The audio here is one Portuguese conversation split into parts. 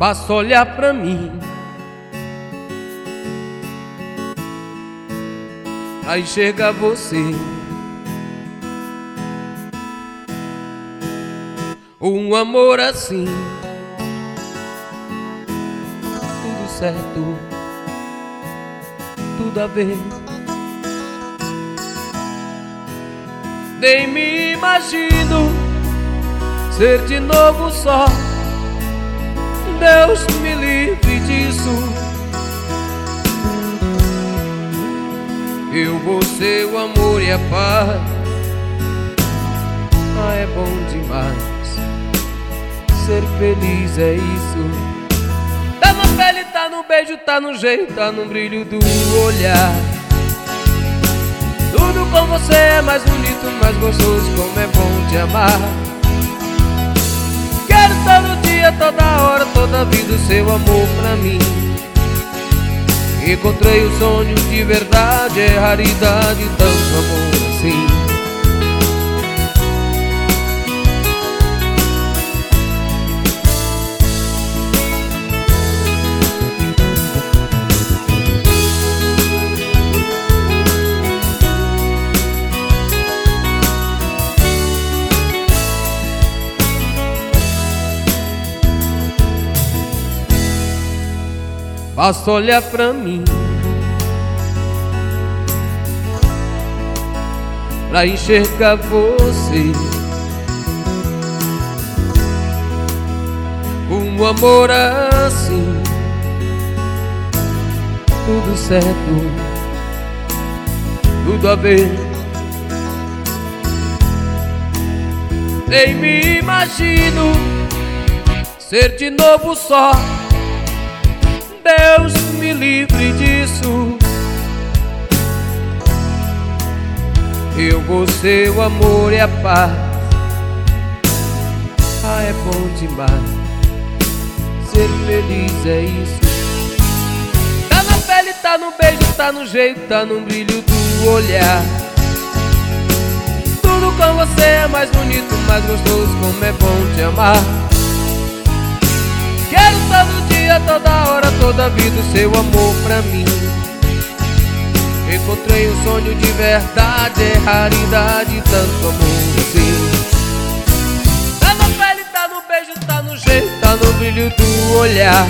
Basta olhar pra mim, pra enxergar você. Um amor assim, tudo certo, tudo a ver. Nem me imagino ser de novo só. Deus me livre disso. Eu vou ser o amor e a paz. Ah, é bom demais. Ser feliz é isso. Tá na pele, tá no beijo, tá no jeito, tá no brilho do olhar. Tudo com você é mais bonito, mais gostoso, como é bom te amar. Quero todo dia, toda hora, toda vida o seu amor pra mim. Encontrei o sonho de verdade, é raridade, tanto amor assim. Basta olhar pra mim, pra enxergar você. Um amor assim, tudo certo, tudo a ver. Nem me imagino ser de novo só. Deus me livre disso. Eu vou ser o amor e a paz. Ah, é bom demais. Ser feliz é isso. Tá na pele, tá no beijo, tá no jeito, tá no brilho do olhar. Tudo com você é mais bonito, mais gostoso, como é bom te amar. Quero todo dia, toda hora, toda vida o seu amor pra mim. Encontrei um sonho de verdade, é raridade, tanto amor assim. Tá na pele, tá no beijo, tá no jeito, tá no brilho do olhar.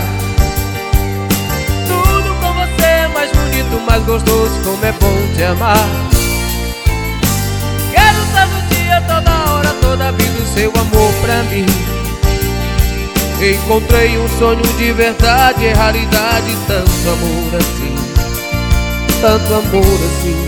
Tudo com você é mais bonito, mais gostoso, como é bom te amar. Quero todo dia, toda hora, toda vida o seu amor pra mim. Encontrei um sonho de verdade, é raridade, tanto amor assim, tanto amor assim.